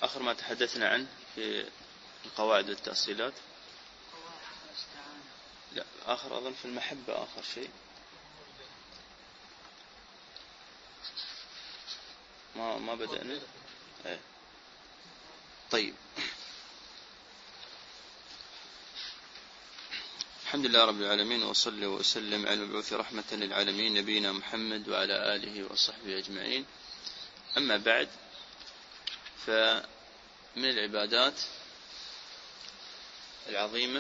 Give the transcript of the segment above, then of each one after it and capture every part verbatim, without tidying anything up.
آخر ما تحدثنا عنه في القواعد والتأصيلات. لا آخر أظن في المحبة آخر شيء ما ما بدأنا. ايه. طيب الحمد لله رب العالمين، وصلى وسلم على المبعوث رحمة للعالمين نبينا محمد وعلى آله وصحبه أجمعين. أما بعد، فمن العبادات العظيمة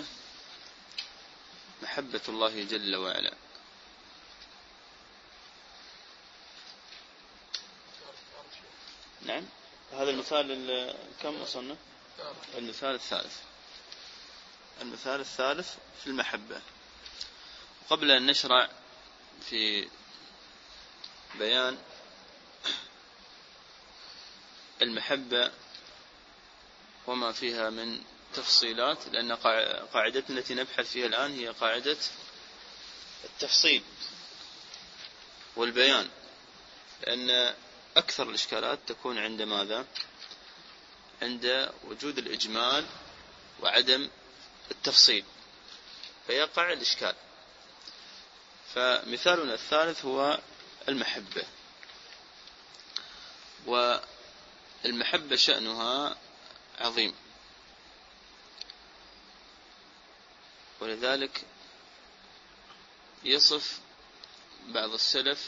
محبة الله جل وعلا. نعم، هذا المثال كم وصلنا؟ المثال الثالث. المثال الثالث في المحبة. قبل أن نشرع في بيان المحبة وما فيها من تفصيلات، لأن قاعدتنا التي نبحث فيها الآن هي قاعدة التفصيل والبيان، لأن أكثر الإشكالات تكون عند ماذا؟ عند وجود الإجمال وعدم التفصيل، فيقع الإشكال. فمثالنا الثالث هو المحبة. والمحبة شأنها عظيم، ولذلك يصف بعض السلف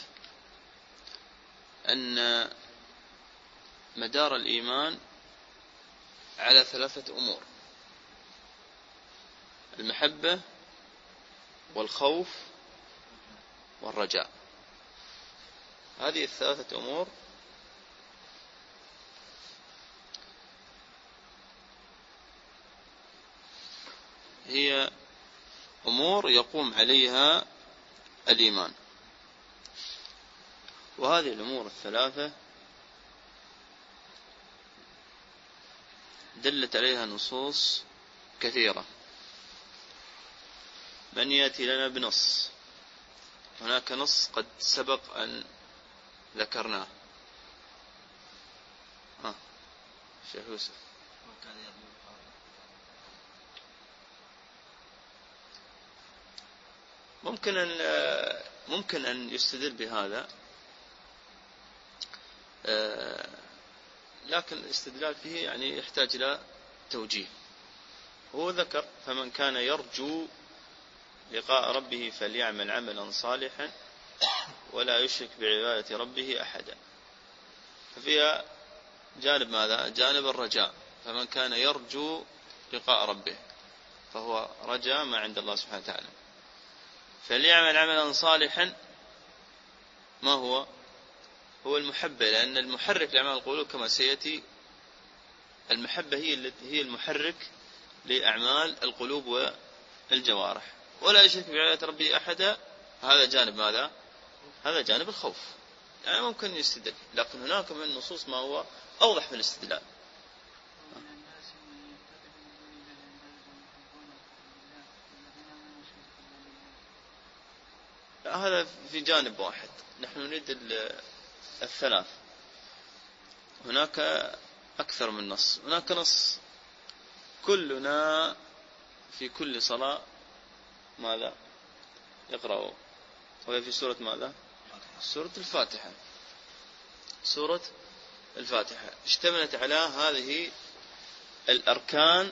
أن مدار الإيمان على ثلاثة أمور: المحبة والخوف والرجاء. هذه الثلاثة أمور هي أمور يقوم عليها الإيمان، وهذه الأمور الثلاثة دلت عليها نصوص كثيرة. من يأتي لنا بنص؟ هناك نص قد سبق أن ذكرناه. ها شيخ يوسف. ممكن أن ممكن أن يستدل بهذا، لكن الاستدلال فيه يعني يحتاج إلى توجيه. هو ذكر: فمن كان يرجو لقاء ربه فليعمل عملا صالحا ولا يشرك بعبادة ربه أحدا. ففيها جانب ماذا؟ جانب الرجاء. فمن كان يرجو لقاء ربه فهو رجاء ما عند الله سبحانه وتعالى. فليعمل عملا صالحا ما هو؟ هو المحبة، لأن المحرك لأعمال القلوب كما سيأتي، المحبة هي التي هي المحرك لأعمال القلوب والجوارح. ولا يشرك بعبادة ربه أحدا، هذا جانب ماذا؟ هذا جانب الخوف. يعني ممكن يستدل، لكن هناك من النصوص ما هو أوضح في الاستدلال. هذا في جانب واحد، نحن نريد الثلاث. هناك أكثر من نص. هناك نص كلنا في كل صلاة ماذا يقرأ؟ وهي في سورة ماذا؟ سورة الفاتحة. سورة الفاتحة اشتملت على هذه الأركان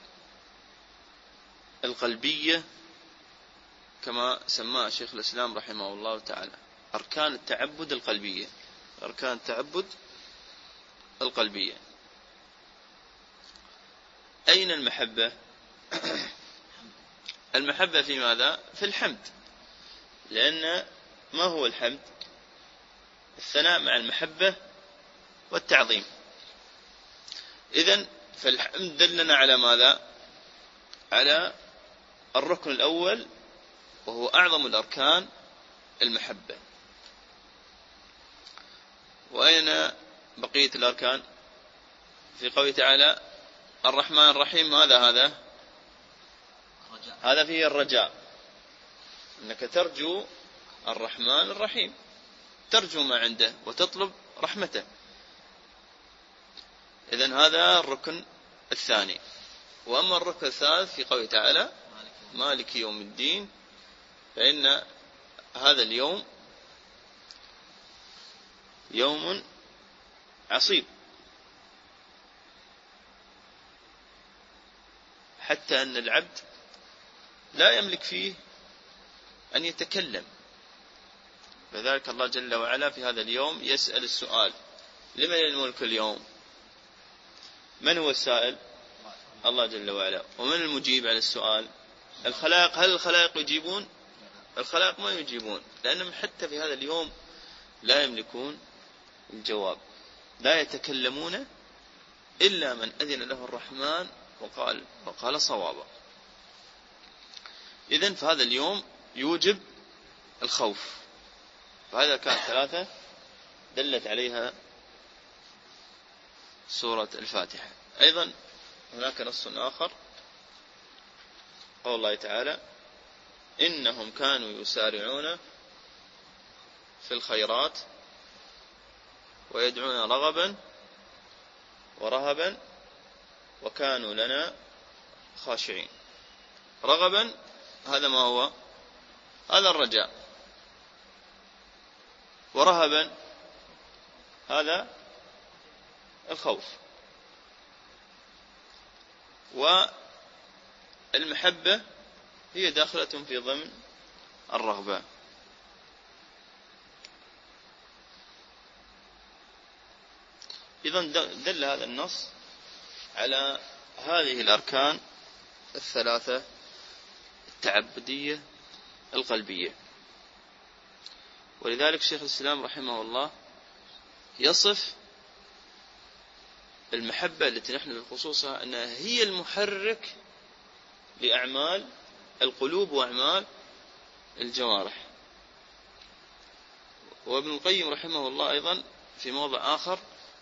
القلبية كما سماها شيخ الإسلام رحمه الله تعالى، أركان التعبد القلبية. أركان التعبد القلبية. أين المحبة؟ المحبة في ماذا؟ في الحمد. لأن ما هو الحمد؟ الثناء مع المحبة والتعظيم. إذن فالحمد دلنا على ماذا؟ على الركن الأول، وهو أعظم الأركان، المحبة. وأين بقية الأركان؟ في قوله تعالى: الرحمن الرحيم. ماذا هذا؟ هذا فيه الرجاء، أنك ترجو الرحمن الرحيم، ترجو ما عنده وتطلب رحمته. إذن هذا الركن الثاني. وأما الركن الثالث في قوله تعالى مالك يوم الدين، فإن هذا اليوم يوم عصيب، حتى أن العبد لا يملك فيه أن يتكلم. فذلك الله جل وعلا في هذا اليوم يسأل السؤال: لمن الملك اليوم؟ من هو السائل؟ الله جل وعلا. ومن المجيب على السؤال؟ الخلائق. هل الخلائق يجيبون؟ الخلائق ما يجيبون، لأنهم حتى في هذا اليوم لا يملكون الجواب، لا يتكلمون إلا من أذن له الرحمن وقال وقال صوابا. إذن فهذا اليوم يوجب الخوف. فهذا كان ثلاثة دلت عليها سورة الفاتحة. أيضا هناك نص آخر، قول الله تعالى: إنهم كانوا يسارعون في الخيرات ويدعون رغبا ورهبا وكانوا لنا خاشعين. رغبا هذا ما هو؟ هذا الرجاء. ورهبا هذا الخوف. والمحبة هي داخلة في ضمن الرغبة. إذن دل هذا النص على هذه الأركان الثلاثة التعبدية القلبية. ولذلك شيخ الإسلام رحمه الله يصف المحبة التي نحن بخصوصها أنها هي المحرك لأعمال القلوب وأعمال الجوارح. وابن القيم رحمه الله أيضا في موضع آخر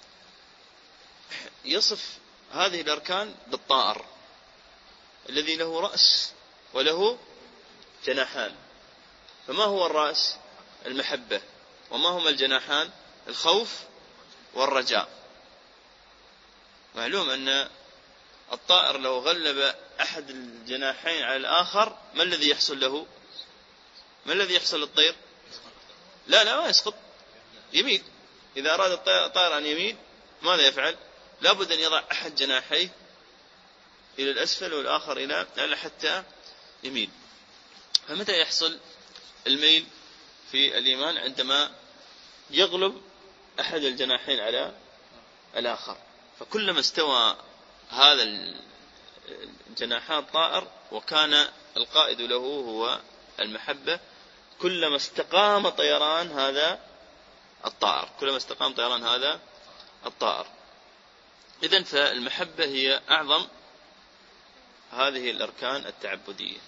يصف هذه الأركان بالطائر الذي له رأس وله جناحان. فما هو الرأس؟ المحبة. وما هما الجناحان؟ الخوف والرجاء. معلوم أن الطائر لو غلب أحد الجناحين على الآخر ما الذي يحصل له؟ ما الذي يحصل للطير؟ لا لا ما يسقط، يميل. إذا أراد الطائر أن يميل ماذا يفعل؟ لابد أن يضع أحد جناحيه إلى الأسفل والآخر إلى أعلى حتى يميل. فمتى يحصل الميل في الإيمان؟ عندما يغلب أحد الجناحين على الآخر. فكلما استوى هذا الجناحان الطائر وكان القائد له هو المحبة، كلما استقام طيران هذا الطائر، كلما استقام طيران هذا الطائر. إذن فالمحبة هي أعظم هذه الأركان التعبدية.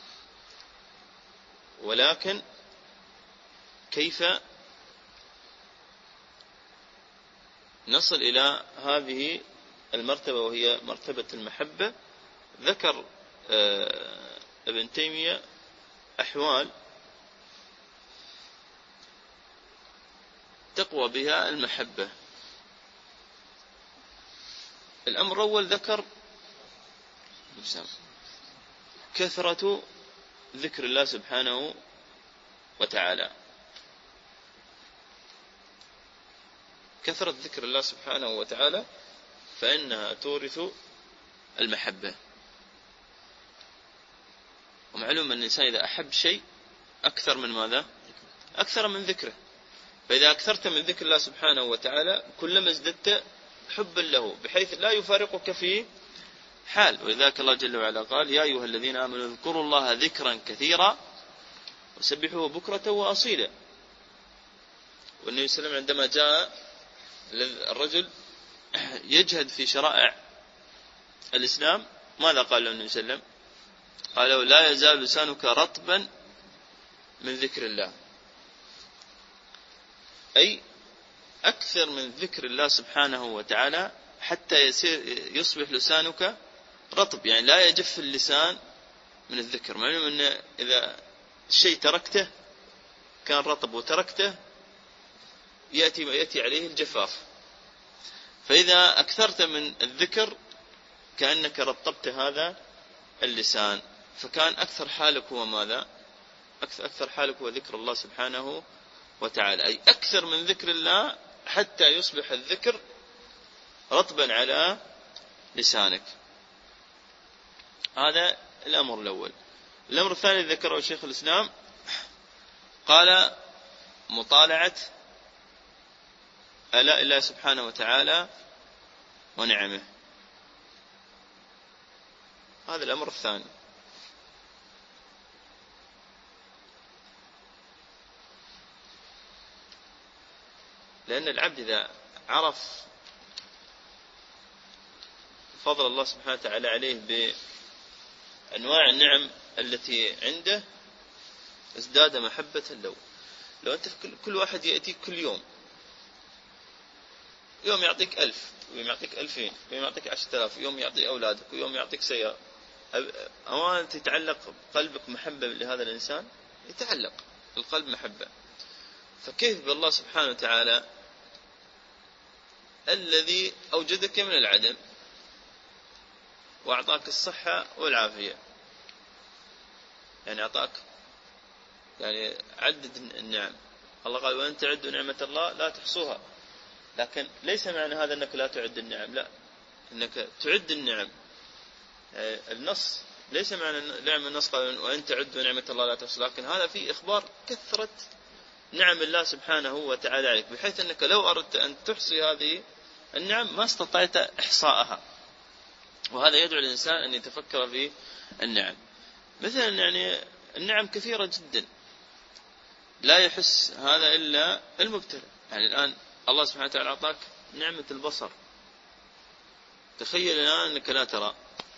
ولكن كيف نصل إلى هذه المرتبة وهي مرتبة المحبة؟ ذكر ابن تيمية أحوال تقوى بها المحبة. الأمر الأول ذكر كثرة ذكر الله سبحانه وتعالى. كثرة ذكر الله سبحانه وتعالى فإنها تورث المحبة. ومعلوم أن الإنسان إذا أحب شيء أكثر من ماذا؟ أكثر من ذكره. فإذا أكثرت من ذكر الله سبحانه وتعالى كلما ازددت حبا له بحيث لا يفارقك في حال. ولذلك الله جل وعلا قال: يا أيها الذين آمنوا اذكروا الله ذكرا كثيرا وسبحوه بكرة وأصيلا. والنبي صلى الله عليه وسلم عندما جاء الرجل يجهد في شرائع الإسلام ماذا قال له النبي صلى الله عليه وسلم؟ قال له: لا يزال لسانك رطبا من ذكر الله. أي أكثر من ذكر الله سبحانه وتعالى حتى يصير يصبح لسانك رطب، يعني لا يجف اللسان من الذكر. معلوم أن إذا الشيء تركته كان رطب وتركته يأتي, يأتي عليه الجفاف. فإذا أكثرت من الذكر كأنك رطبت هذا اللسان، فكان أكثر حالك هو ماذا؟ أكثر حالك هو ذكر الله سبحانه وتعالى، أي أكثر من ذكر الله حتى يصبح الذكر رطبا على لسانك. هذا الأمر الأول. الأمر الثاني ذكره شيخ الإسلام، قال مطالعة آلاء الله سبحانه وتعالى ونعمه. هذا الأمر الثاني. لأن العبد إذا عرف فضل الله سبحانه وتعالى عليه بأنواع النعم التي عنده ازداد محبة له. لو أنت كل واحد يأتيك كل يوم، يوم يعطيك ألف، ويوم يعطيك ألفين، ويوم يعطيك عشرة آلاف، يوم يعطي أولادك، ويوم يعطيك سيارة، أولا تتعلق قلبك محبة لهذا الإنسان، يتعلق القلب محبة. فكيف بالله سبحانه وتعالى الذي أوجدك من العدم وأعطاك الصحة والعافية، يعني أعطاك، يعني عدد النعم. الله قال وإن تعدوا نعمة الله لا تحصوها، لكن ليس معنى هذا أنك لا تعد النعم، لا، أنك تعد النعم. النص ليس معنى نعم النص قال وإن تعدوا نعمة الله لا تحصوها، لكن هذا فيه إخبار كثرة نعم الله سبحانه وتعالى عليك، بحيث أنك لو أردت أن تحصي هذه النعم ما استطعت إحصاءها. وهذا يدعو الإنسان أن يتفكر في النعم. مثلا يعني النعم كثيرة جدا لا يحس هذا إلا المبتلى. يعني الآن الله سبحانه وتعالى أعطاك نعمة البصر، تخيل الآن أنك لا ترى،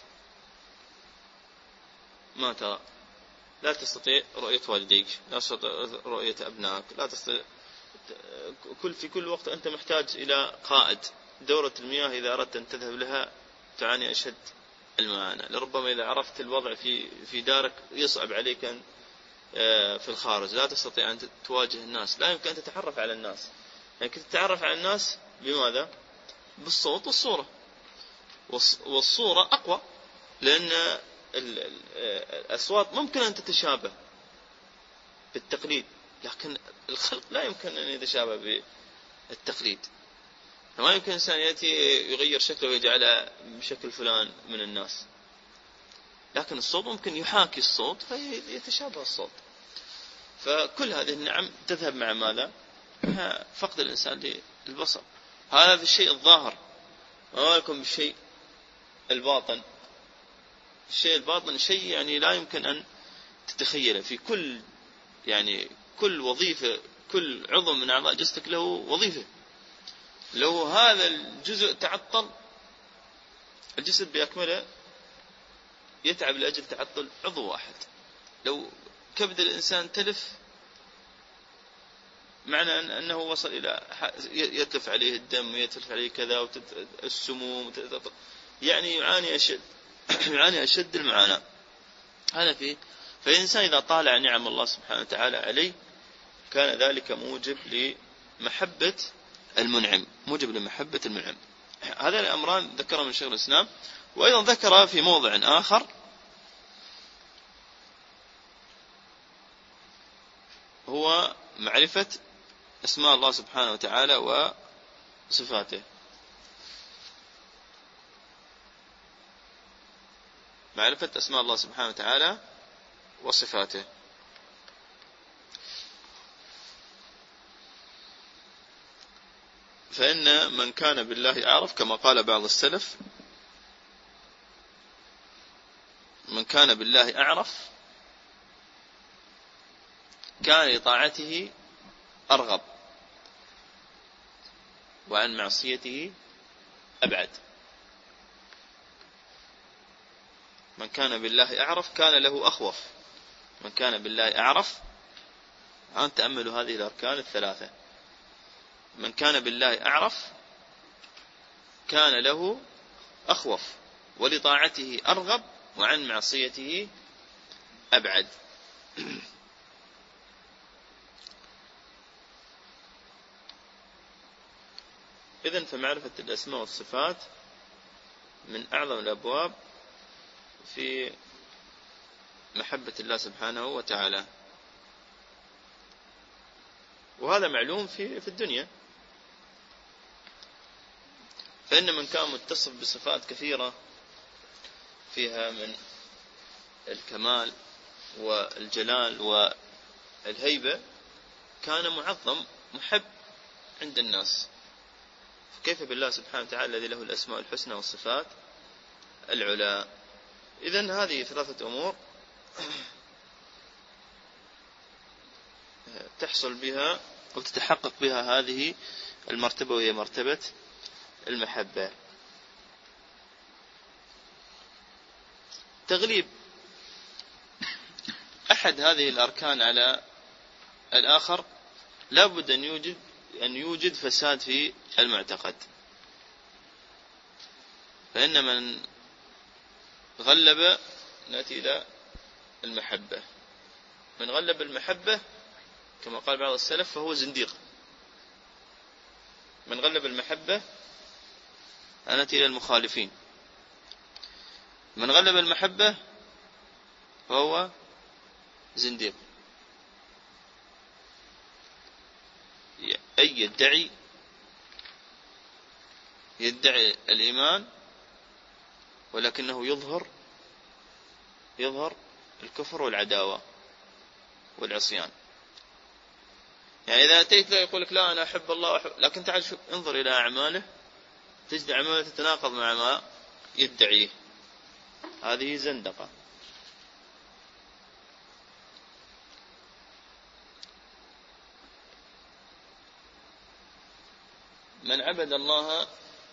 ما ترى، لا تستطيع رؤية والديك، لا تستطيع رؤية أبنائك، لا تستطيع، كل في كل وقت أنت محتاج إلى قائد. دورة المياه إذا أردت أن تذهب لها تعاني أشد المعاناة. لربما إذا عرفت الوضع في في دارك يصعب عليك أن في الخارج، لا تستطيع أن تواجه الناس، لا يمكن أن تتعرف على الناس. يعني كنت تتعرف على الناس بماذا؟ بالصوت والصورة، والصورة أقوى، لأن الأصوات ممكن أن تتشابه بالتقليد، لكن الخلق لا يمكن أن يتشابه بالتقليد. فما يمكن إنسان يأتي يغير شكله ويجعله بشكل فلان من الناس، لكن الصوت ممكن يحاكي الصوت فيتشابه الصوت. فكل هذه النعم تذهب مع ماذا؟ مع فقد الإنسان للبصر. هذا في الشيء الظاهر، وما لكم بالشيء الباطن. الشيء الباطن شيء يعني لا يمكن أن تتخيله. في كل يعني كل وظيفة، كل عضو من أعضاء جسدك له وظيفة. لو هذا الجزء تعطل الجسد بأكمله يتعب لأجل تعطل عضو واحد. لو كبد الإنسان تلف معنى أنه وصل إلى يتلف عليه الدم ويتلف عليه كذا والسموم، يعني يعاني أشد يعاني أشد المعاناة. هذا فيه. فالإنسان إذا طالع نعم الله سبحانه وتعالى عليه كان ذلك موجب لمحبة المنعم، موجب لمحبة المنعم. هذا الأمران ذكر من شيخ الإسلام. وأيضا ذكر في موضع آخر هو معرفة اسماء الله سبحانه وتعالى وصفاته. معرفة اسماء الله سبحانه وتعالى وصفاته. فإن من كان بالله أعرف، كما قال بعض السلف، من كان بالله أعرف كان لطاعته أرغب وعن معصيته أبعد. من كان بالله أعرف كان له أخوف. من كان بالله أعرف، الآن تأملوا هذه الأركان الثلاثة. من كان بالله أعرف كان له أخوف ولطاعته أرغب وعن معصيته أبعد. إذن فمعرفة الأسماء والصفات من أعظم الأبواب في محبة الله سبحانه وتعالى، وهذا معلوم في في الدنيا. فإن من كان متصف بصفات كثيرة فيها من الكمال والجلال والهيبة كان معظم محب عند الناس، فكيف بالله سبحانه وتعالى الذي له الأسماء الحسنى والصفات العلى؟ إذن هذه ثلاثة أمور تحصل بها وتتحقق بها هذه المرتبة، وهي مرتبة المحبة. تغليب أحد هذه الأركان على الآخر لا بد أن يوجد أن يوجد فساد في المعتقد، فإن من غلب نأتي إلى المحبة، من غلب المحبة كما قال بعض السلف فهو زنديق. من غلب المحبة نأتي إلى المخالفين، من غلب المحبة فهو زنديق. أي يدعي يدعي الإيمان ولكنه يظهر يظهر الكفر والعداوة والعصيان. يعني إذا أتيت له يقول لك لا أنا أحب الله وأحب، لكن تعال شوف انظر إلى أعماله تجد أعماله تتناقض مع ما يدعيه، هذه زندقة. من عبد الله،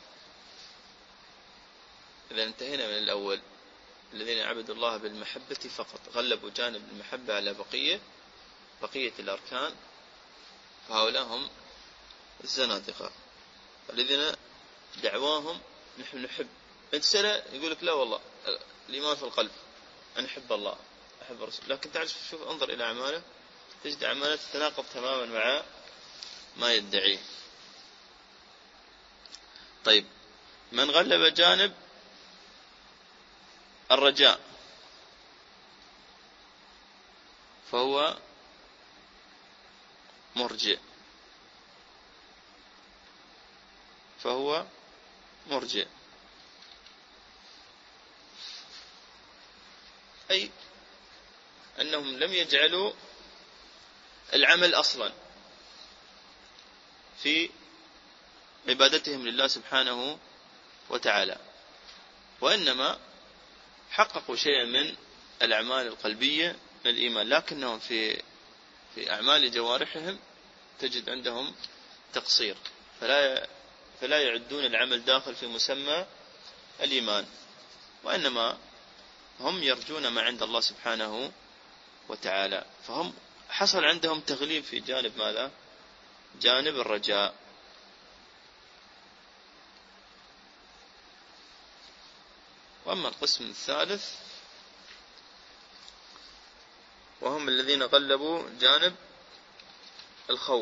إذا انتهينا من الأول، الذين عبدوا الله بالمحبة فقط غلبوا جانب المحبة على بقية بقية الأركان، فهؤلاء هم الزنادقة الذين دعواهم نحن نحب. انت سنة يقول لك لا والله الإيمان في القلب، أنا أحب الله أحب الرسول، لكن تعال شوف انظر إلى أعماله تجد أعماله تتناقض تماما مع ما يدعيه. طيب، من غلب جانب الرجاء فهو مرجئ فهو مرجئ أي أنهم لم يجعلوا العمل أصلا في عبادتهم لله سبحانه وتعالى، وإنما حققوا شيئا من الأعمال القلبية من الإيمان، لكنهم في في أعمال جوارحهم تجد عندهم تقصير، فلا فلا يعدون العمل داخل في مسمى الإيمان، وإنما هم يرجون ما عند الله سبحانه وتعالى. فهم حصل عندهم تغليب في جانب ماذا؟ جانب الرجاء. وأما القسم الثالث وهم الذين غلبوا جانب الخوف،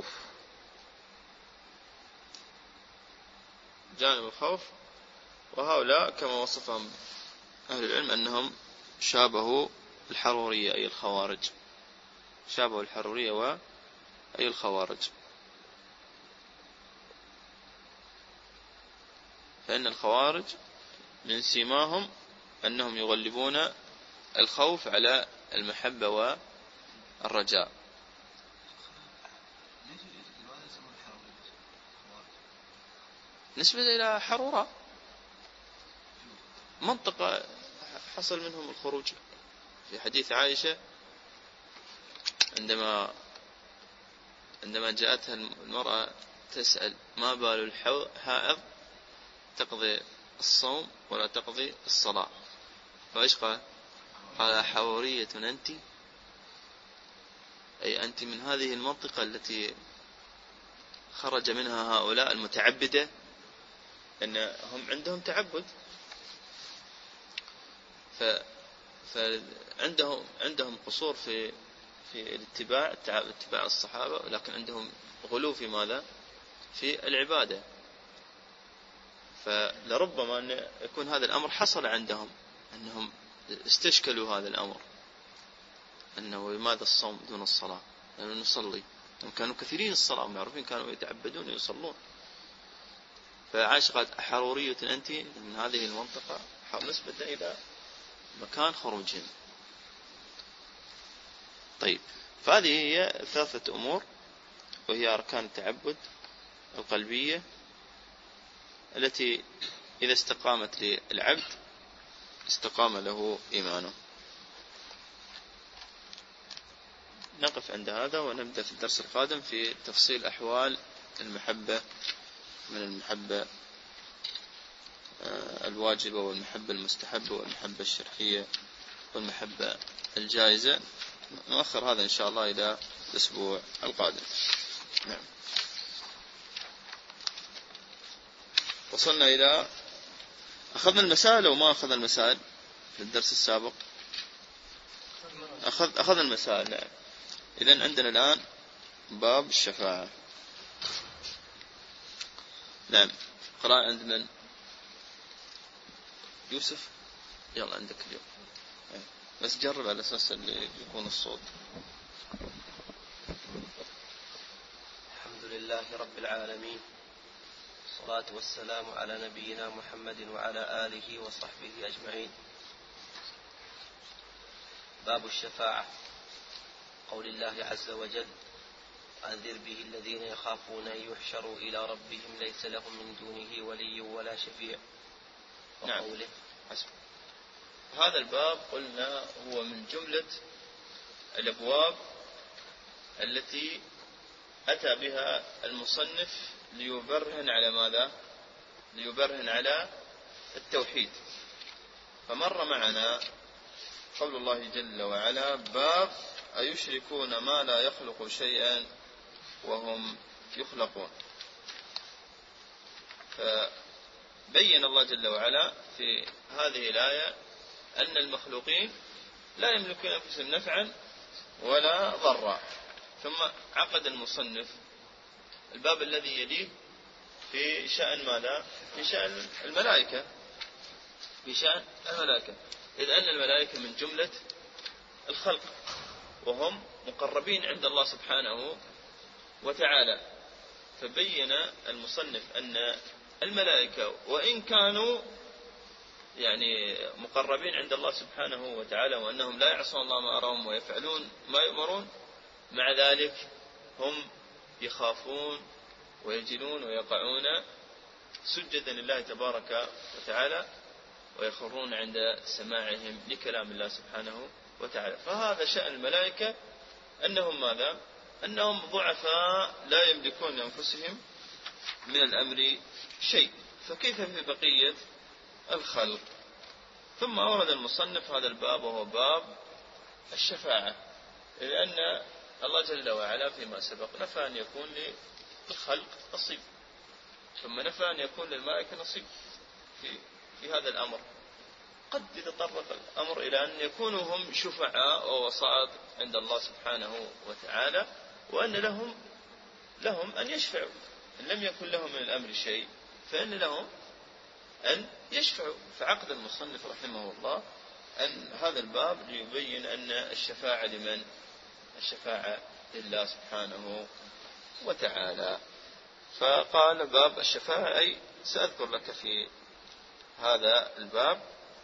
جانب الخوف، وهؤلاء كما وصفهم أهل العلم أنهم شابهوا الحرورية أي الخوارج، شابهوا الحرورية وأي الخوارج، فإن الخوارج من سيماهم أنهم يغلبون الخوف على المحبة والرجاء. نسبة إلى حرورة منطقة حصل منهم الخروج. في حديث عائشة عندما عندما جاءتها المرأة تسأل ما بال الحائض تقضي الصوم ولا تقضي الصلاة، فإيش قال؟ قال حورية أنت، أي أنت من هذه المنطقة التي خرج منها هؤلاء المتعبدة، أن هم عندهم تعبد، فعندهم عندهم قصور في في الاتباع اتباع الصحابة، ولكن عندهم غلو في ماذا؟ في العبادة. فلربما أن يكون هذا الأمر حصل عندهم، أنهم استشكلوا هذا الأمر، أنه لماذا الصوم دون الصلاة؟ لأنه يعني نصلي، كانوا كثيرين الصلاة معروفين، كانوا يتعبدون ويصلون. فعائشة قالت حرورية أنت من هذه المنطقة نسبة إلى مكان خروجهم. طيب، فهذه هي ثلاثة أمور، وهي أركان التعبد القلبية التي إذا استقامت للعبد استقام له إيمانه. نقف عند هذا ونبدأ في الدرس القادم في تفصيل أحوال المحبة من المحبة الواجبة والمحبة المستحبة والمحبة الشرعية والمحبة الجائزة. نؤخر هذا إن شاء الله إلى الأسبوع القادم. نعم. وصلنا إلى أخذنا المسائل أو ما أخذنا المسائل في الدرس السابق؟ أخذ أخذنا المسائل. نعم. إذن عندنا الآن باب الشفاعة. نعم. قراءة عند من؟ يوسف، يلا عندك اليوم، بس جرب على أساس اللي يكون الصوت. الحمد لله رب العالمين، والصلاة والسلام على نبينا محمد وعلى آله وصحبه أجمعين. باب الشفاعة. قول الله عز وجل: أنذر به الذين يخافون أن يحشروا إلى ربهم ليس لهم من دونه ولي ولا شفيع. وقوله نعم. هذا الباب قلنا هو من جملة الأبواب التي أتى بها المصنف ليبرهن على ماذا؟ ليبرهن على التوحيد. فمر معنا قول الله جل وعلا: باب أيشركون ما لا يخلق شيئا وهم يخلقون. فبين الله جل وعلا في هذه الآية أن المخلوقين لا يملكون أنفسهم نفعا ولا ضرا. ثم عقد المصنف الباب الذي يليه في شأن ماذا؟ في شأن الملائكة، في شأن الملائكة، إذ أن الملائكة من جملة الخلق وهم مقربين عند الله سبحانه وتعالى. فبين المصنف أن الملائكة وإن كانوا يعني مقربين عند الله سبحانه وتعالى وأنهم لا يعصون الله ما أمرهم ويفعلون ما يؤمرون، مع ذلك هم يخافون ويجلون ويقعون سجدا لله تبارك وتعالى ويخرون عند سماعهم لكلام الله سبحانه وتعالى. فهذا شأن الملائكة، أنهم ماذا؟ أنهم ضعفاء لا يملكون لأنفسهم من الأمر شيء، فكيف في بقية الخلق؟ ثم أورد المصنف هذا الباب وهو باب الشفاعة، لأن الله جل وعلا فيما سبق نفى أن يكون للخلق نصيب، ثم نفى أن يكون للملائكة نصيب في, في هذا الأمر. قد يتطرق الأمر إلى أن يكونوا هم شفعاء ووسائط عند الله سبحانه وتعالى، وأن لهم لهم أن يشفعوا، إن لم يكن لهم من الأمر شيء فإن لهم أن يشفعوا. فعقد المصنف رحمه الله أن هذا الباب ليبين أن الشفاعة لمن؟ الشفاعة لله سبحانه وتعالى. فقال باب الشفاعة، أي سأذكر لك في هذا الباب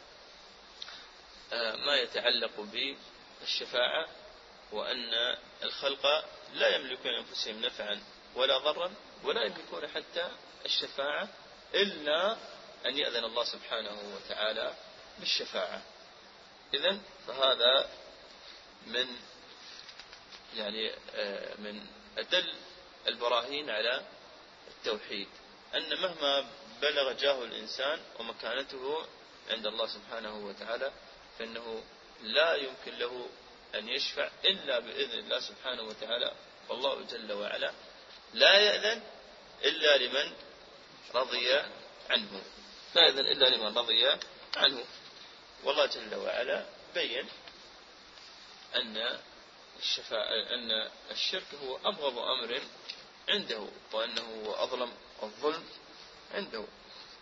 ما يتعلق بالشفاعة، وأن الخلق لا يملكون أنفسهم نفعا ولا ضرا ولا يملكون حتى الشفاعة إلا أن يأذن الله سبحانه وتعالى بالشفاعة. إذن فهذا من يعني من أدل البراهين على التوحيد، أن مهما بلغ جاه الإنسان ومكانته عند الله سبحانه وتعالى فإنه لا يمكن له أن يشفع إلا بإذن الله سبحانه وتعالى. والله جل وعلا لا يأذن إلا لمن رضي عنه، لا يأذن إلا لمن رضي عنه. والله جل وعلا بين أن الشفاعة أن الشرك هو أبغض أمر عنده، وأنه هو أظلم الظلم عنده.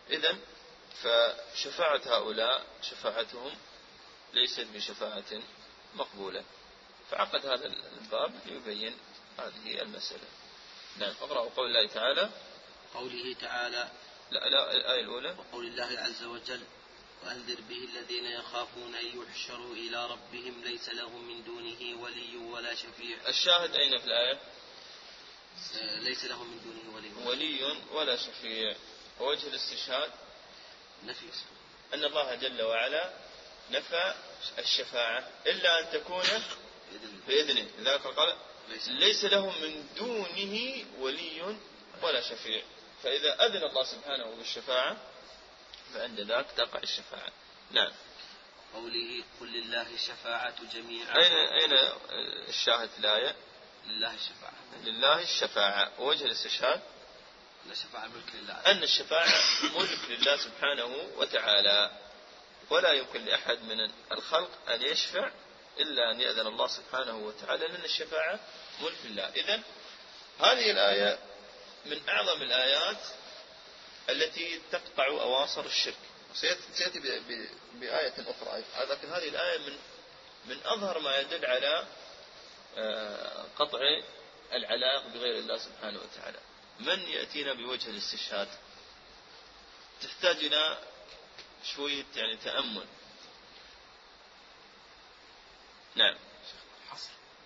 إذن فشفاعة هؤلاء شفاعتهم ليست بشفاعة مقبولة. فعقد هذا الباب ليبين هذه المسألة. نعم. اقرأوا قول الله تعالى. قوله تعالى لا لا الآية الأولى. وقول الله عز وجل وأنذر به الذين يخافون أن يحشروا إلى ربهم ليس لهم من دونه ولي ولا شفيع. الشاهد أين في الآية؟ ليس لهم من دونه ولي ولي ولا شفيع. ووجه الاستشهاد نفي أن الله جل وعلا نفى الشفاعة إلا أن تكون بإذنه. لذلك قال ليس لهم من دونه ولي ولا شفيع. فإذا أذن الله سبحانه بالشفاعة فعند ذاك تقع الشفاعة. نعم. قوله قل لله الشفاعة جميعا. أين أين الشاهد في الآية؟ لله الشفاعة. لله الشفاعة. ووجه الاستشهاد أن الشفاعة ملك لله. أن الشفاعة ملك لله سبحانه وتعالى، ولا يمكن لأحد من الخلق أن يشفع إلا أن يأذن الله سبحانه وتعالى، لأن الشفاعة ملك لله. إذن هذه الآية من أعظم الآيات التي تقطع أواصر الشرك. سيأتي بآية أخرى، لكن هذه الآية من من أظهر ما يدل على قطع العلاق بغير الله سبحانه وتعالى. من يأتينا بوجه الاستشهاد؟ تحتاج إلى شوية يعني تأمل. نعم. حصر.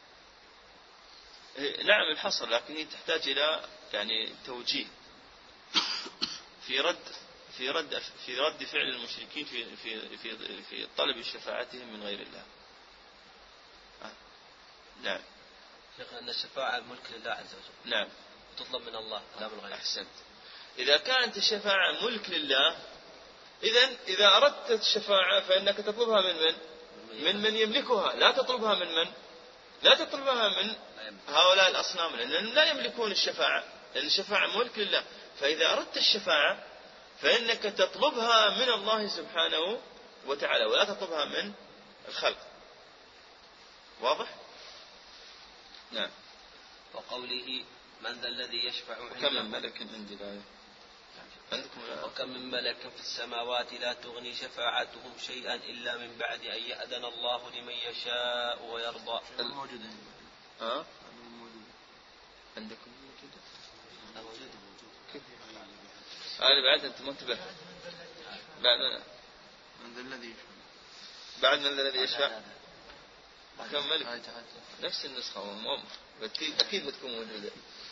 نعم الحصر، لكن هي تحتاج إلى يعني توجيه في رد في رد في رد فعل المشركين في في في في طلب شفاعتهم من غير الله. آه. نعم. أن الشفاعة ملك لله عز وجل. نعم. تطلب من الله لا من غيره. أحسنت. إذا كانت الشفاعة ملك لله، إذن إذا أردت الشفاعة فإنك تطلبها من من؟ من من يملكها، لا تطلبها من من؟ لا تطلبها من هؤلاء الأصنام، لأنهم لا يملكون الشفاعة، لأن الشفاعة ملك لله. فإذا أردت الشفاعة فإنك تطلبها من الله سبحانه وتعالى، ولا تطلبها من الخلق. واضح؟ نعم. وقوله من ذا الذي يشفع عنده. وكم من ملك عندي لا عندكم. وكم من ملك في السماوات لا تغني شفاعتهم شيئا إلا من بعد أن يأذن الله لمن يشاء ويرضى. الموجودة. ها؟ عندكم موجودة. لا موجودة. كيف؟ أنا بعد أنت منتبه. بعد من ذا الذي يشفع. بعد من الذي يشفع. كم ملك؟ نفس النسخة ومؤمر. أكيد بتكون موجودة.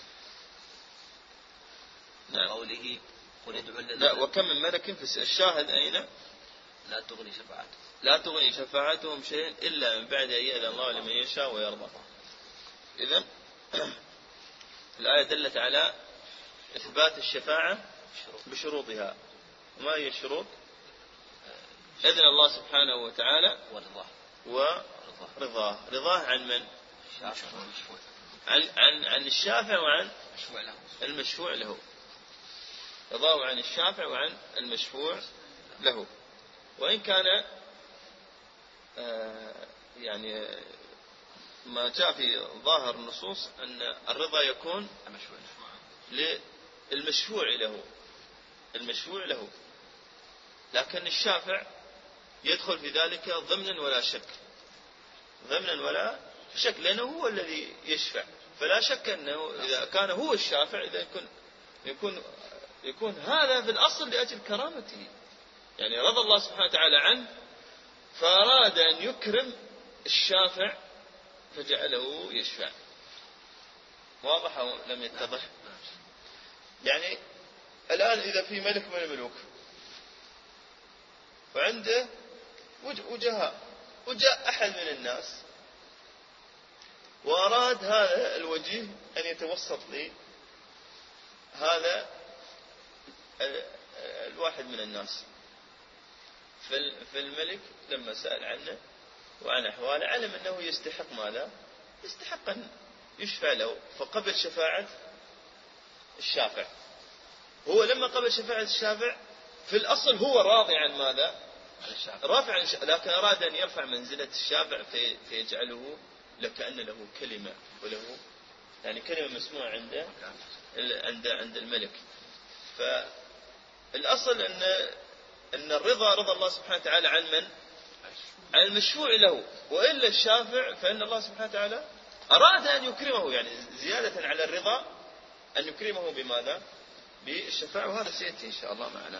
نعم. قوله قل ادعوا الذين. لا وكم من ملك في الشاهد أين؟ لا تغني شفاعتهم. لا تغني شفاعتهم شيئا إلا من بعد أن يأذن الله لمن يشاء ويرضى. إذن الآية دلت على إثبات الشفاعة بشروطها. وما هي الشروط؟ إذن الله سبحانه وتعالى ورضاه. ورضاه. رضاه عن من؟ عن عن عن الشافع وعن المشفوع له. رضاه عن الشافع وعن المشفوع له. وإن كان آه يعني ما جاء في ظاهر النصوص أن الرضا يكون للمشفوع له المشفوع له لكن الشافع يدخل في ذلك ضمنا ولا شك ضمنا ولا شك لأنه هو الذي يشفع. فلا شك أنه إذا كان هو الشافع إذا يكون يكون يكون هذا في الأصل لأجل كرامته، يعني رضى الله سبحانه وتعالى عنه فأراد أن يكرم الشافع فجعله يشفع. واضح أو لم يتضح؟ يعني الآن إذا في ملك من الملوك وعنده وجهاء وجاء أحد من الناس وأراد هذا الوجيه أن يتوسط لي هذا الواحد من الناس، فالملك لما سأل عنه وعن أحواله علم أنه يستحق ماذا؟ يستحق أن يشفع له، فقبل شفاعة الشافع. هو لما قبل شفاعة الشافع في الأصل هو راضي عن ماذا؟ رافع عن الشافع، لكن أراد أن يرفع منزلة الشافع في فيجعله لكأن له كلمة وله يعني كلمة مسموعة عنده عند عند الملك. الأصل أن أن الرضا رضا الله سبحانه وتعالى عن من؟ عن المشفوع له، وإلا الشافع فإن الله سبحانه وتعالى أراد أن يكرمه، يعني زيادة على الرضا أن يكرمه بماذا؟ بالشفاعة، وهذا سيأتي إن شاء الله معنا.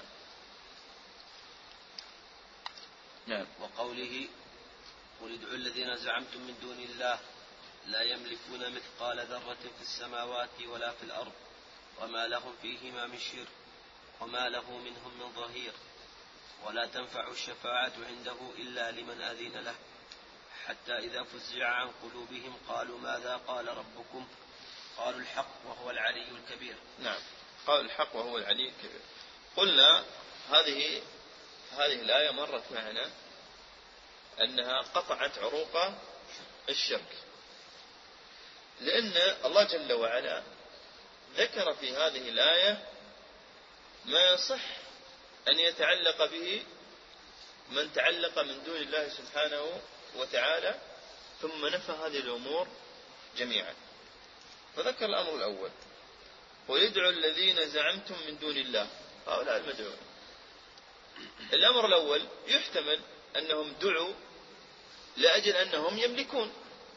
نعم. وقوله قل ادعوا الذين زعمتم من دون الله لا يملكون مثقال ذرة في السماوات ولا في الأرض وما لهم فيهما من شرك وما له منهم من ظهير ولا تنفع الشفاعة عنده إلا لمن أذن له حتى إذا فزع عن قلوبهم قالوا ماذا قال ربكم قالوا الحق وهو العلي الكبير. نعم، قال الحق وهو العلي الكبير. قلنا هذه هذه الآية مرت معنا أنها قطعت عروق الشرك، لأن الله جل وعلا ذكر في هذه الآية ما يصح أن يتعلق به من تعلق من دون الله سبحانه وتعالى، ثم نفى هذه الأمور جميعا. فذكر الأمر الأول ويدعو الذين زعمتم من دون الله، هؤلاء المدعوين. الأمر الأول يحتمل أنهم دعوا لأجل أنهم يملكون،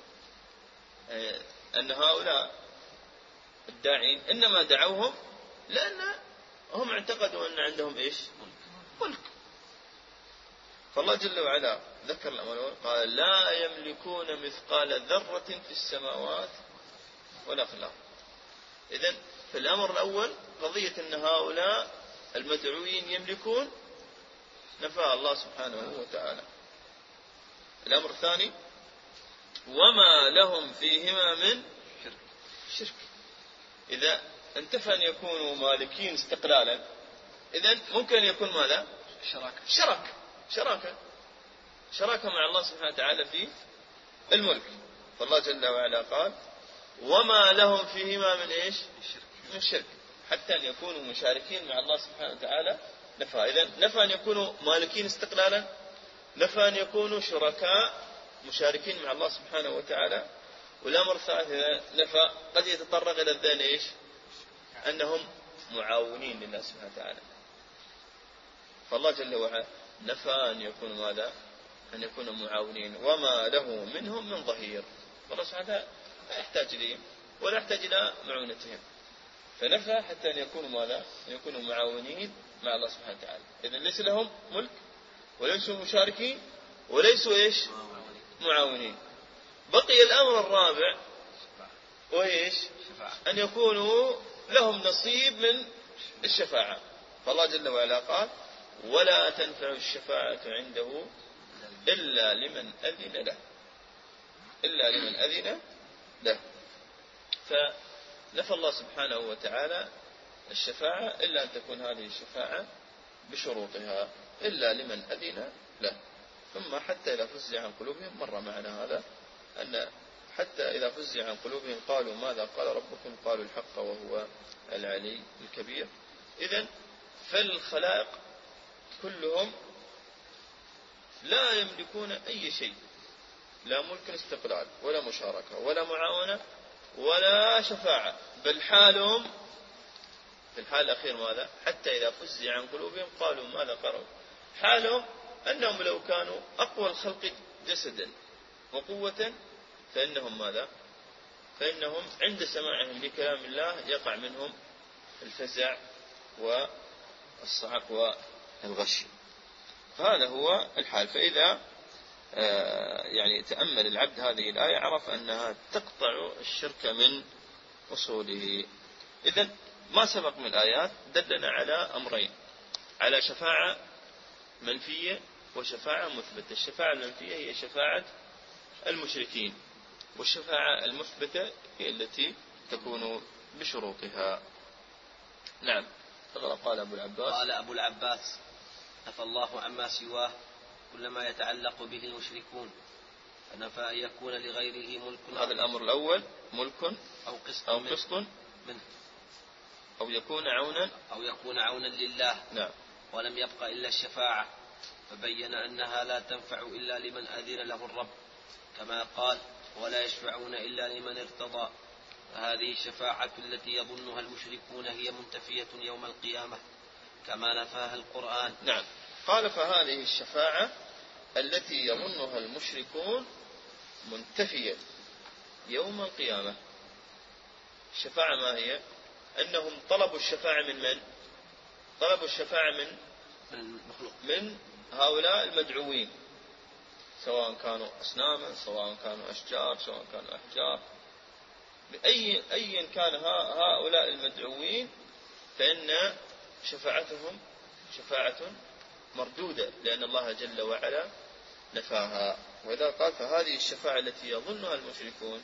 أن هؤلاء الداعين إنما دعوهم لأن هم اعتقدوا أن عندهم إيش؟ ملك. فالله جل وعلا ذكر الأمر الأول قال لا يملكون مثقال ذرة في السماوات ولا في الأرض. إذن في الأمر الأول قضية أن هؤلاء المدعوين يملكون نفاها الله سبحانه وتعالى. الأمر الثاني وما لهم فيهما من شرك. إذا انتفى أن يكونوا مالكين استقلالا، إذن ممكن يكون ماذا؟ شراكة شراكة شراكة شراكة مع الله سبحانه وتعالى في الملك. فالله جل وعلا قال وما لهم فيهما من إيش؟ من شرك، حتى أن يكونوا مشاركين مع الله سبحانه وتعالى نفى. إذن نفى أن يكونوا مالكين استقلالا، نفى أن يكونوا شركاء مشاركين مع الله سبحانه وتعالى. والأمر الثالث نفى قد يتطرق إلى الذهن إيش؟ أنهم معاونين لله سبحانه وتعالى. فالله جل وعلا نفى أن يكونوا ماذا؟ أن يكونوا معاونين، وما له منهم من ظهير. فالله سبحانه وتعالى لا يحتاج إليهم ولا يحتاج إلى معونتهم، فنفى حتى أن يكونوا ماذا؟ أن يكونوا معاونين مع الله سبحانه وتعالى. إذن ليس لهم ملك وليسوا مشاركين وليسوا إيش؟ معاونين. بقي الأمر الرابع وإيش؟ أن يكونوا لهم نصيب من الشفاعة. فالله جل وعلا قال ولا تنفع الشفاعة عنده إلا لمن أذن له، إلا لمن أذن له. فنفى الله سبحانه وتعالى الشفاعة إلا أن تكون هذه الشفاعة بشروطها، إلا لمن أذن له. ثم حتى إذا فزع عن قلوبهم، مر معنا هذا، أن حتى إذا فزع عن قلوبهم قالوا ماذا قال ربكم قالوا الحق وهو العلي الكبير. إذن فالخلائق كلهم لا يملكون أي شيء، لا ملك استقلال ولا مشاركة ولا معاونة ولا شفاعة، بل حالهم في الحال الأخير ماذا؟ حتى إذا فزع عن قلوبهم قالوا ماذا قالوا، حالهم أنهم لو كانوا أقوى الخلق جسدا وقوة فإنهم ماذا؟ فإنهم عند سماعهم لكلام الله يقع منهم الفزع والصعق والغش. فهذا هو الحال. فإذا يعني تأمل العبد هذه الآية عرف أنها تقطع الشرك من أصوله. إذن ما سبق من الآيات دلنا على أمرين، على شفاعة منفية وشفاعة مثبتة. الشفاعة المنفية هي شفاعة المشركين، والشفاعة المثبتة هي التي تكون بشروطها. نعم. قال أبو العباس قال أبو العباس نفى الله عما سواه كل ما يتعلق به المشركون، فنفى أن يكون لغيره ملك. هذا الأمر الأول ملك أو قسط, أو قسط منه, منه أو يكون عونا أو يكون عونا لله. نعم. ولم يبق إلا الشفاعة، فبين أنها لا تنفع إلا لمن أذن له الرب، كما قال ولا يشفعون إلا لمن ارتضى. فهذه الشفاعة التي يظنها المشركون هي منتفية يوم القيامة، كما نفاها القرآن. نعم. قال فهذه الشفاعة التي يظنها المشركون منتفية يوم القيامة. الشفاعة ما هي؟ أنهم طلبوا الشفاعة من من؟ طلبوا الشفاعة من من هؤلاء المدعوين، سواء كانوا أصناما، سواء كانوا أشجار، سواء كانوا أحجار، بأي أي كان هؤلاء المدعوين، فإن شفاعتهم شفاعة مردودة، لأن الله جل وعلا نفاها. وإذا قال فهذه الشفاعة التي يظنها المشركون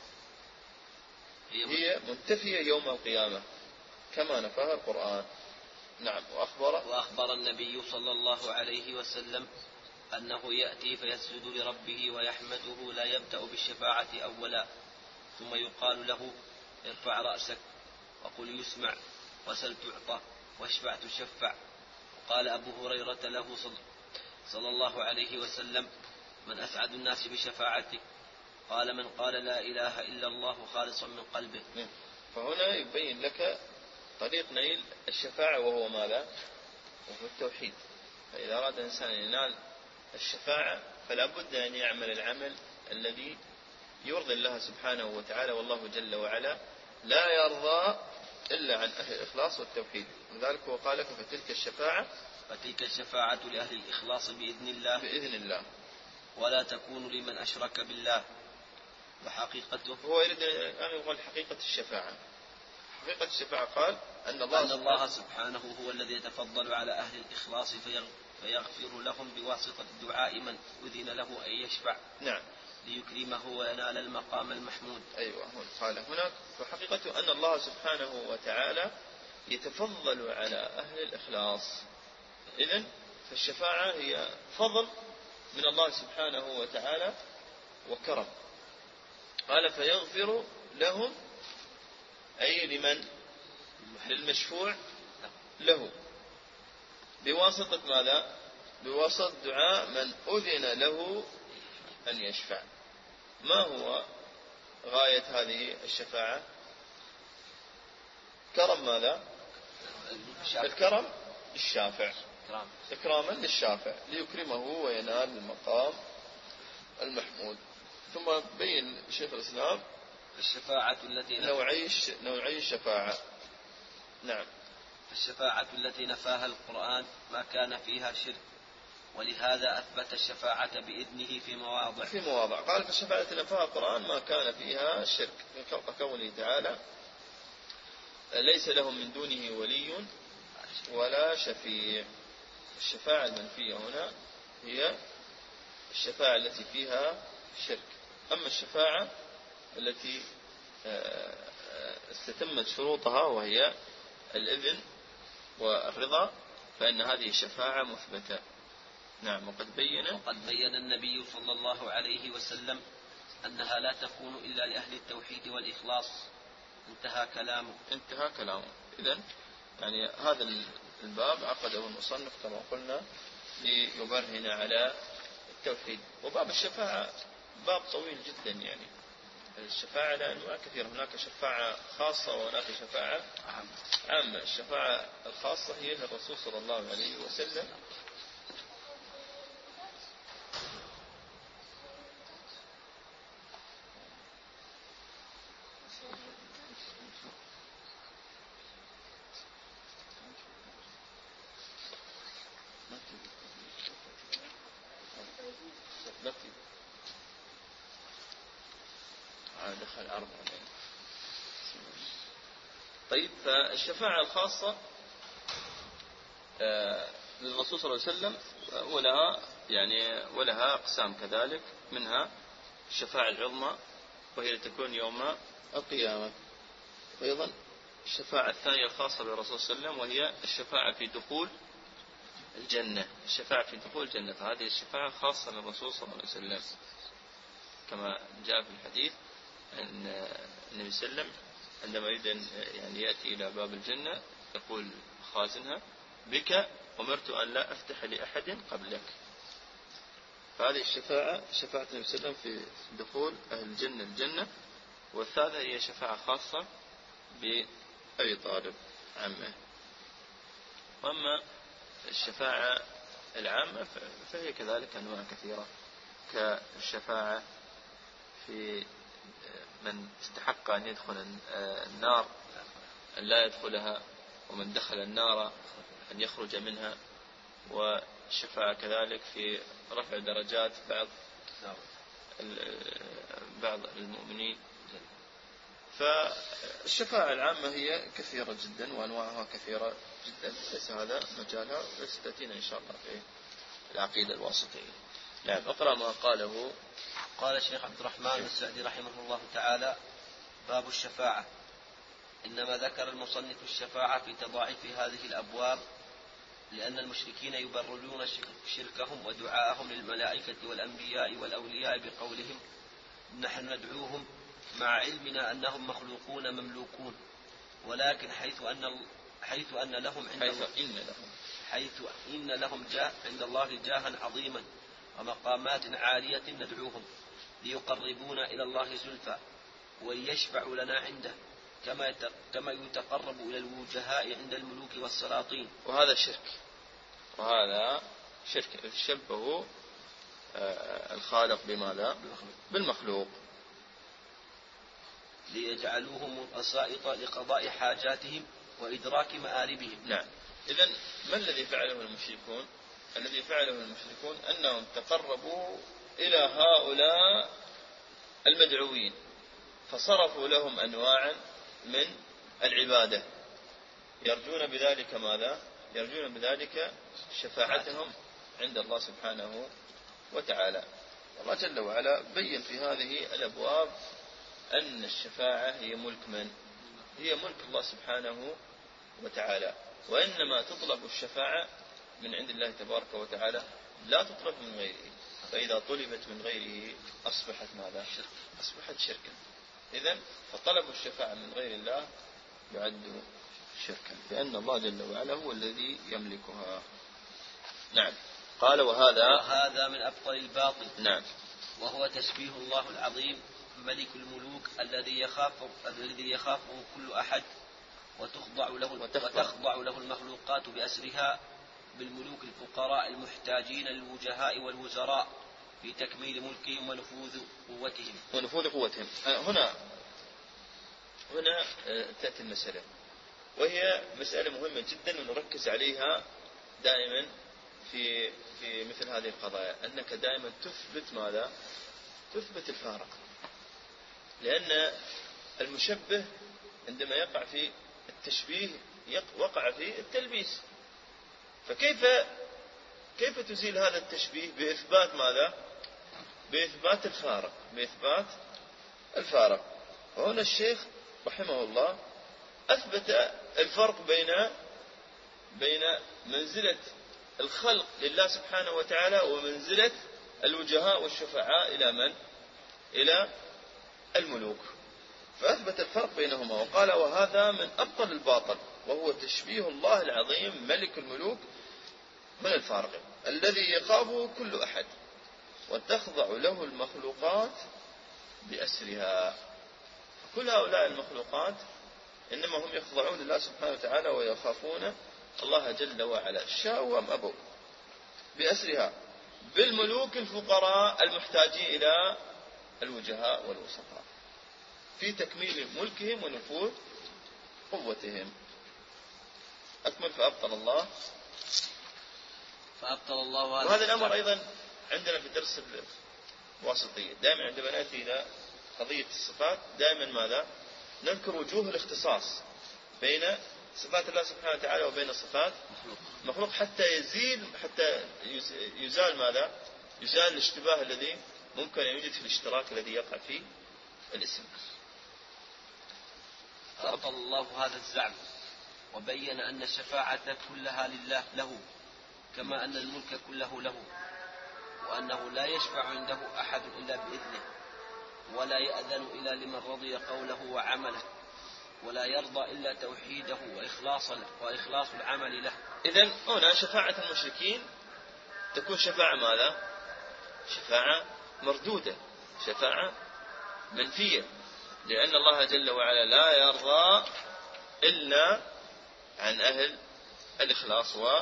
هي منتفية يوم القيامة كما نفاها القرآن. نعم. وأخبر وأخبر النبي صلى الله عليه وسلم أنه يأتي فيسجد لربه ويحمده لا يبدأ بالشفاعة أولا، ثم يقال له ارفع رأسك وقل يسمع وسل تعطى واشفع تشفع. قال أبو هريرة له صلى الله عليه وسلم من أسعد الناس بشفاعتك؟ قال من قال لا إله إلا الله خالصا من قلبه. فهنا يبين لك طريق نيل الشفاعة، وهو ماذا؟ وهو التوحيد. فإذا أراد الإنسان ينال الشفاعة فلا بد أن يعمل العمل الذي يرضي الله سبحانه وتعالى، والله جل وعلا لا يرضى إلا عن أهل الإخلاص والتوحيد. لذلك هو قال لك فتلك الشفاعة فتلك الشفاعة لأهل الإخلاص بإذن الله بإذن الله ولا تكون لمن أشرك بالله. وحقيقته هو يريد أن يقول حقيقة الشفاعة. حقيقة الشفاعة قال أن الله, أن الله سبحانه هو الذي يتفضل على أهل الإخلاص فيغفر لهم بواسطة دعاء من أذن له أن يشفع. نعم. ليكرمه وينال المقام المحمود. أيوة. قال هناك فحقيقة أن الله سبحانه وتعالى يتفضل على أهل الإخلاص. إذن فالشفاعة هي فضل من الله سبحانه وتعالى وكرم. قال فيغفر لهم أي لمن؟ للمشفوع له بواسطة ماذا؟ بواسطة دعاء من أذن له أن يشفع. ما هو غاية هذه الشفاعة؟ كرم ماذا؟ الكرم للشافع، إكراما للشافع ليكرمه وينال المقام المحمود. ثم بين شيخ الإسلام الشفاعة التي نوعي نوعي الشفاعة. نعم. الشفاعة التي نفاها القرآن ما كان فيها شرك، ولهذا أثبت الشفاعة بإذنه في مواضع في مواضع قال فالشفاعة التي نفاها القرآن ما كان فيها شرك، كقوله تعالى ليس لهم من دونه ولي ولا شفيع. الشفاعة المنفية هنا هي الشفاعة التي فيها شرك. أما الشفاعة التي استتمت شروطها وهي الإذن والرضا فإن هذه الشفاعة مثبتة. نعم. وقد بين وقد بين النبي صلى الله عليه وسلم أنها لا تكون إلا لأهل التوحيد والإخلاص. انتهى كلامه. انتهى كلامه. إذن يعني هذا الباب عقده المصنف كما قلنا ليبرهن على التوحيد. وباب الشفاعة باب طويل جدا، يعني الشفاعة لها أنواع كثيرة. هناك شفاعة خاصة وهناك شفاعة عامة. الشفاعة الخاصة هي الرسول صلى الله عليه وسلم. دخل أربعة. طيب فالشفاعة الخاصة للرسول صلى الله عليه وسلم ولها يعني ولها أقسام كذلك، منها الشفاعة العظمى وهي تكون يوم القيامة، وأيضا الشفاعة الثانية الخاصة بالرسول صلى الله عليه وسلم وهي الشفاعة في دخول الجنة. الشفاعة في دخول الجنة فهذه الشفاعة خاصة للرسول صلى الله عليه وسلم كما جاء في الحديث أن النبي صلى الله عليه وسلم عندما يريد يعني يأتي إلى باب الجنة يقول خازنها بك أمرت أن لا أفتح لأحد قبلك. فهذه الشفاعة شفاعة النبي صلى الله عليه وسلم في دخول أهل الجنة الجنة. والثالثة هي شفاعة خاصة بأبي طالب عمه. وأما الشفاعة العامة فهي كذلك أنواع كثيرة، كالشفاعة في من استحق أن يدخل النار أن لا يدخلها، ومن دخل النار أن يخرج منها، والشفاعة كذلك في رفع درجات بعض بعض المؤمنين. فالشفاعة العامة هي كثيرة جدا وأنواعها كثيرة جدا، ليس هذا مجالها، وستأتينا إن شاء الله في العقيدة الواسطية. نعم، اقرأ ما قاله. قال الشيخ عبد الرحمن السعدي رحمه الله تعالى: باب الشفاعة. إنما ذكر المصنف الشفاعة في تضاعف هذه الأبواب لأن المشركين يبررون شركهم ودعاءهم للملائكة والأنبياء والأولياء بقولهم: نحن ندعوهم مع علمنا أنهم مخلوقون مملوكون، ولكن حيث أن حيث أن لهم عند حيث الله إن لهم حيث إن لهم جاه عند الله جاها عظيما ومقامات عالية ندعوهم ليقربونا إلى الله زلفى وليشفعوا لنا عنده كما كما يتقرب إلى الوجهاء عند الملوك والسلاطين. وهذا شرك، وهذا شرك. شبهوا الخالق بماذا؟ بالمخلوق. ليجعلوهم وسائط لقضاء حاجاتهم وإدراك مآربهم. نعم. إذن ما الذي فعله المشركون؟ الذي فعله المشركون أنهم تقربوا إلى هؤلاء المدعوين فصرفوا لهم أنواعا من العبادة، يرجون بذلك ماذا؟ يرجون بذلك شفاعتهم عند الله سبحانه وتعالى. الله جل وعلا بين في هذه الأبواب أن الشفاعة هي ملك من؟ هي ملك الله سبحانه وتعالى، وإنما تطلب الشفاعة من عند الله تبارك وتعالى، لا تطلب من غيره، فإذا طلبت من غيره أصبحت ماذا؟ أصبحت شركا. إذن فطلب الشفاعة من غير الله يعد شركا، لأن الله جل وعلا هو الذي يملكها. نعم. قال وهذا وهذا من أبطل الباطل. نعم. وهو تشبيه الله العظيم ملك الملوك الذي يخاف الذي يخافه كل أحد وتخضع له وتخضع له المخلوقات بأسرها بالملوك الفقراء المحتاجين للوجهاء والوزراء في تكميل ملكهم ونفوذ قوتهم ونفوذ قوتهم. هنا هنا تأتي المسألة، وهي مسألة مهمة جدا ونركز عليها دائما في في مثل هذه القضايا، أنك دائما تثبت ماذا؟ تثبت الفارق، لأن المشبه عندما يقع في التشبيه وقع في التلبيس. فكيف كيف تزيل هذا التشبيه؟ بإثبات ماذا؟ بإثبات الفارق، بإثبات الفارق. وهنا الشيخ رحمه الله أثبت الفرق بين بين منزلة الخلق لله سبحانه وتعالى ومنزلة الوجهاء والشفعاء إلى من؟ إلى الملوك، فأثبت الفرق بينهما وقال وهذا من أبطل الباطل، وهو تشبيه الله العظيم ملك الملوك من الفارق الذي يخافه كل أحد وتخضع له المخلوقات بأسرها. كل هؤلاء المخلوقات إنما هم يخضعون لله سبحانه وتعالى ويخافون الله جل وعلا، شاءوا أم أبوا، بأسرها بالملوك الفقراء المحتاجين إلى الوجهاء والوسطاء في تكميل ملكهم ونفوذ قوتهم. أكمل. فأبطل الله فأبطل الله وهذا الأمر أيضا عندنا في درس الواسطية. دائما عندما نأتي إلى قضية الصفات دائما ماذا؟ نذكر وجوه الاختصاص بين صفات الله سبحانه وتعالى وبين صفات مخلوق حتى يزيل حتى يزال ماذا؟ يزال الاشتباه الذي ممكن أن يوجد في الاشتراك الذي يقع فيه الاسم. أبطل الله هذا الزعم وبين أن الشفاعة كلها لله له، كما أن الملك كله له، وأنه لا يشفع عنده أحد إلا بإذنه، ولا يأذن إلا لمن رضي قوله وعمله، ولا يرضى إلا توحيده وإخلاص وإخلاص العمل له. إذن هنا شفاعة المشركين تكون شفاعة ماذا؟ شفاعة مردودة، شفاعة منفية، لأن الله جل وعلا لا يرضى إلا عن أهل الإخلاص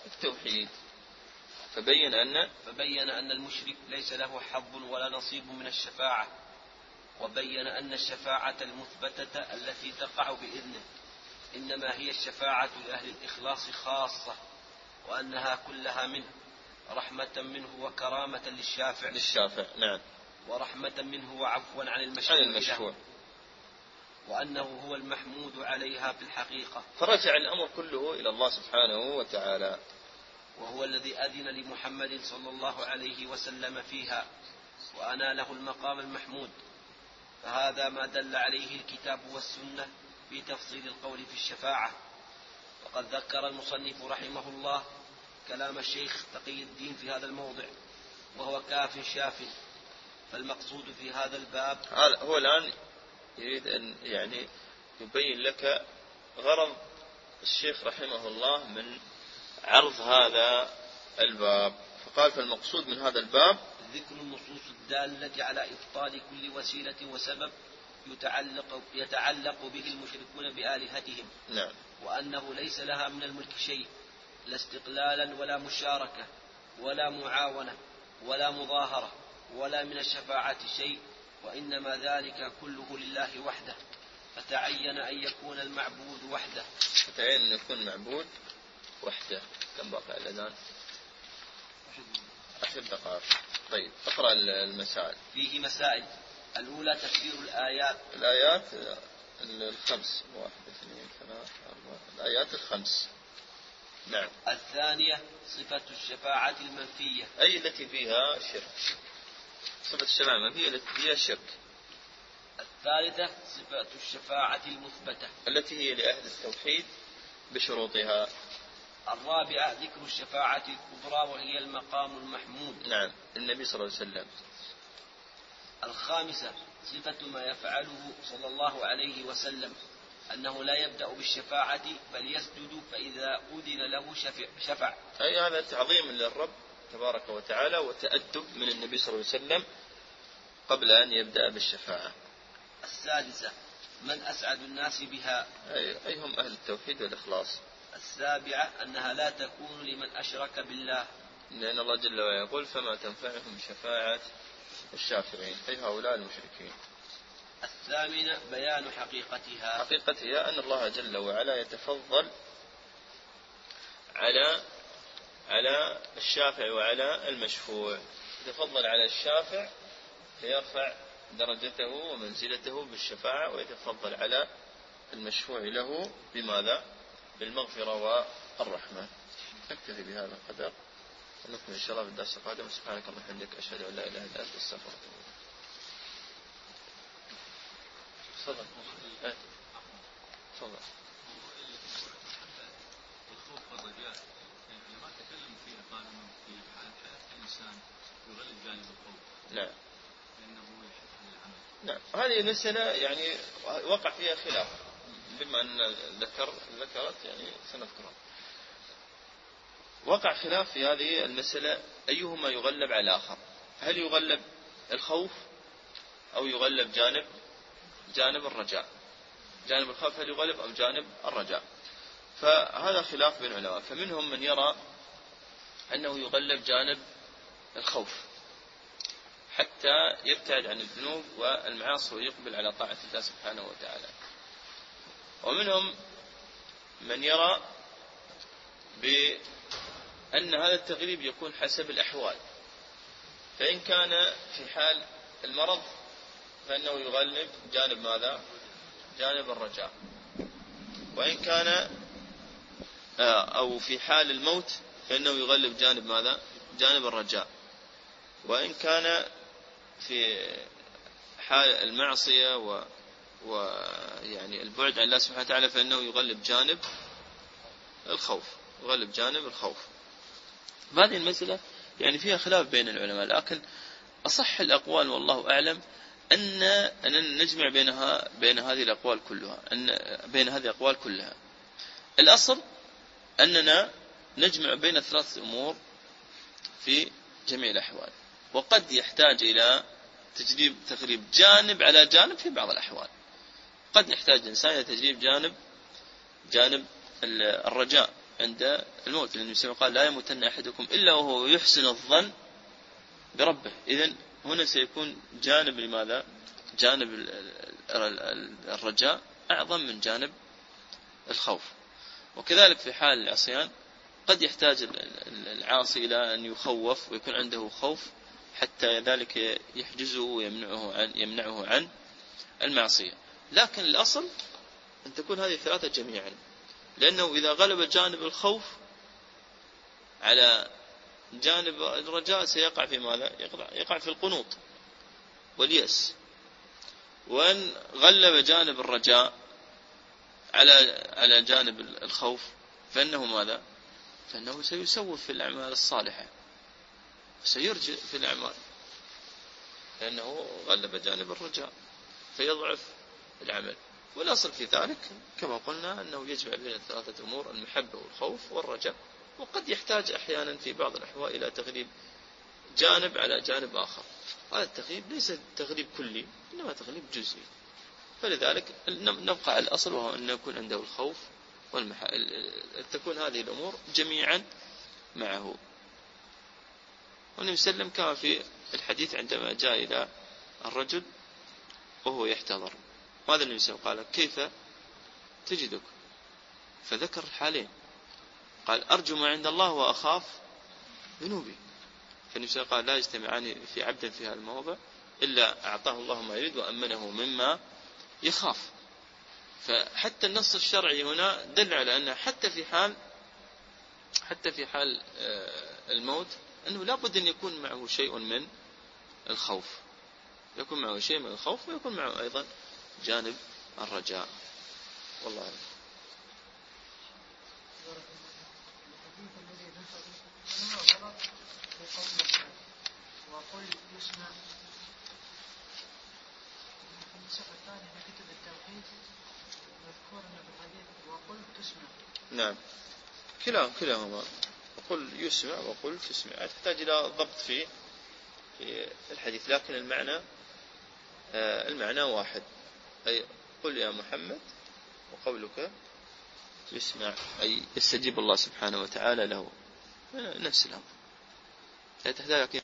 التوحيد. فبين أن فبين أن المشرك ليس له حظ ولا نصيب من الشفاعة، وبين أن الشفاعة المثبتة التي تقع بإذنه إنما هي الشفاعة لأهل الإخلاص خاصة، وأنها كلها منه رحمة منه وكرامة للشافع للشافع نعم، ورحمة منه وعفوا عن المشفوع, عن المشفوع. وأنه هو المحمود عليها في الحقيقة. فرجع الأمر كله إلى الله سبحانه وتعالى، وهو الذي أذن لمحمد صلى الله عليه وسلم فيها وأناله المقام المحمود. فهذا ما دل عليه الكتاب والسنة في تفصيل القول في الشفاعة. وقد ذكر المصنف رحمه الله كلام الشيخ تقي الدين في هذا الموضع، وهو كاف شاف. فالمقصود في هذا الباب هو الآن يريد أن يعني يبين لك غرض الشيخ رحمه الله من عرض هذا الباب. فقال فالمقصود من هذا الباب ذكر النصوص الدالة على إبطال كل وسيلة وسبب يتعلق, يتعلق به المشركون بآلهتهم. نعم. وأنه ليس لها من الملك شيء، لا استقلالا ولا مشاركة ولا معاونة ولا مظاهرة، ولا من الشفاعة شيء، وإنما ذلك كله لله وحده. فتعين أن يكون المعبود وحده. فتعين أن يكون المعبود وحده. كم بقى الأذان؟ عشر دقائق. طيب اقرأ المسائل. فيه مسائل. الأولى تفسير الآيات. الآيات الخمس، واحد اثنين ثلاثة أربعة، الآيات الخمس. نعم. الثانية صفة الشفاعة المنفية، أي التي فيها شرك. صفة الشفاعة المنفية التي فيها شرك. الثالثة صفة الشفاعة المثبتة التي هي لأهل التوحيد بشروطها. الرابعة ذكر الشفاعة الكبرى وهي المقام المحمود. نعم، النبي صلى الله عليه وسلم. الخامسة صفة ما يفعله صلى الله عليه وسلم، أنه لا يبدأ بالشفاعة بل يسجد فإذا أذن له شفع, شفع. أي هذا تعظيم للرب تبارك وتعالى وتأدب من النبي صلى الله عليه وسلم قبل أن يبدأ بالشفاعة. السادسة من أسعد الناس بها، أي, أي هم أهل التوحيد والإخلاص. السابعة أنها لا تكون لمن أشرك بالله، لأن الله جل وعلا يقول فما تنفعهم شفاعة الشافعين، أي هؤلاء المشركين. الثامنة بيان حقيقتها. حقيقتها أن الله جل وعلا يتفضل على على الشافع وعلى المشفوع. يتفضل على الشافع فيرفع درجته ومنزلته بالشفاعة، ويتفضل على المشفوع له بماذا؟ بالمغفرة والرحمة. نكتفي بهذا القدر ونكمل إن شاء الله في الدرس القادم. سبحانك اللهم وبحمدك أشهد أن لا إله إلا أنت أستغفرك. تفضل. تفضل. الخوف والرجاء يعني ما تكلم فيها قال في حياة الإنسان يغلب جانب الخوف. نعم. لأنه يحث على العمل. نعم. هذه المسألة يعني وقع فيها خلاف، بما أن ذكر ذكرت يعني سنذكرها. وقع خلاف في هذه المسألة أيهما يغلب على الآخر. هل يغلب الخوف أو يغلب جانب جانب الرجاء؟ جانب الخوف هل يغلب أم جانب الرجاء؟ فهذا خلاف بين العلماء. فمنهم من يرى أنه يغلب جانب الخوف حتى يبتعد عن الذنوب والمعاصي ويقبل على طاعة الله سبحانه وتعالى. ومنهم من يرى بأن هذا التغليب يكون حسب الأحوال. فإن كان في حال المرض فإنه يغلب جانب ماذا؟ جانب الرجاء. وإن كان أو في حال الموت فإنه يغلب جانب ماذا؟ جانب الرجاء. وإن كان في حال المعصية و ويعني البعد عن الله سبحانه وتعالى فإنه يغلب جانب الخوف، يغلب جانب الخوف. هذه المسألة يعني فيها خلاف بين العلماء، لكن أصح الأقوال والله أعلم أن أن نجمع بينها بين هذه الأقوال كلها، أن بين هذه الأقوال كلها. الأصل أننا نجمع بين ثلاث أمور في جميع الأحوال، وقد يحتاج إلى تجريب تقريب جانب على جانب في بعض الأحوال. قد يحتاج الإنسان إلى تجريب جانب جانب الرجاء عند الموت، لأن النبي قال لا يموتن أحدكم إلا وهو يحسن الظن بربه. إذن هنا سيكون جانب لماذا؟ جانب الرجاء أعظم من جانب الخوف. وكذلك في حال العصيان قد يحتاج العاصي إلى أن يخوف ويكون عنده خوف حتى ذلك يحجزه ويمنعه عن يمنعه عن المعصية. لكن الأصل أن تكون هذه الثلاثة جميعا، لأنه إذا غلب جانب الخوف على جانب الرجاء سيقع في ماذا؟ يقع في القنوط واليأس. وأن غلب جانب الرجاء على على جانب الخوف فإنه ماذا؟ فإنه سيسوف في الأعمال الصالحة، سيرجع في الأعمال، لأنه غلب جانب الرجاء فيضعف العمل. والأصل في ذلك كما قلنا أنه يجمع بين الثلاثة أمور: المحبة والخوف والرجاء. وقد يحتاج أحيانا في بعض الأحوال إلى تغليب جانب على جانب آخر. هذا التغليب ليس تغليب كلي، إنما تغليب جزئي. فلذلك نبقى على الأصل، وهو أن يكون عنده الخوف والمحبة، تكون هذه الأمور جميعا معه. والنبي صلى الله عليه وسلم كما في الحديث عندما جاء إلى الرجل وهو يحتضر، ماذا النبي صلى الله عليه وسلم قال؟ كيف تجدك؟ فذكر حالين، قال أرجو ما عند الله وأخاف ذنوبي. فالنبي صلى الله عليه وسلم قال لا يجتمعان في عبد في هذا الموضع إلا أعطاه الله ما يريد وأمنه مما يخاف. فحتى النص الشرعي هنا دل على أن حتى في حال حتى في حال الموت أنه لا بد أن يكون معه شيء من الخوف، يكون معه شيء من الخوف ويكون معه أيضا جانب الرجاء. والله أعلم. وقل يسمع في النسخة الثانية في كتب التوحيد مذكور أن في الحديث وقل تسمع. نعم، كلا كلاهما، وقل يسمع وقل تسمع، تحتاج إلى ضبط في في الحديث، لكن المعنى آه المعنى واحد، أي قل يا محمد، وقولك يسمع أي يستجيب الله سبحانه وتعالى له، نفس الأمر. لا تحتاج